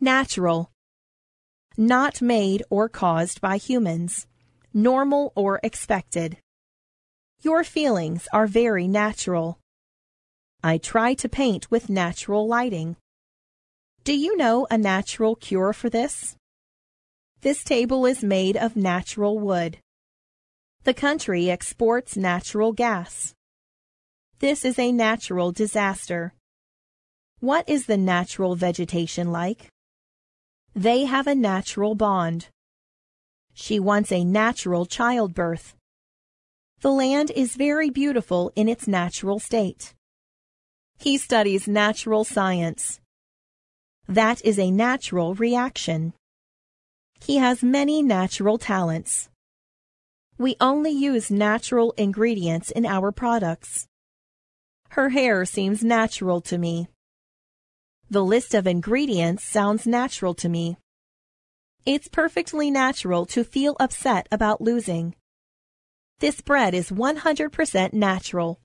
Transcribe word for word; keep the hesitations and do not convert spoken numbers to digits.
Natural. Not made or caused by humans. Normal or expected. Your feelings are very natural. I try to paint with natural lighting. Do you know a natural cure for this? This table is made of natural wood. The country exports natural gas. This is a natural disaster. What is the natural vegetation like? They have a natural bond. She wants a natural childbirth. The land is very beautiful in its natural state. He studies natural science. That is a natural reaction. He has many natural talents. We only use natural ingredients in our products. Her hair seems natural to me. The list of ingredients sounds natural to me. It's perfectly natural to feel upset about losing. This bread is one hundred percent natural.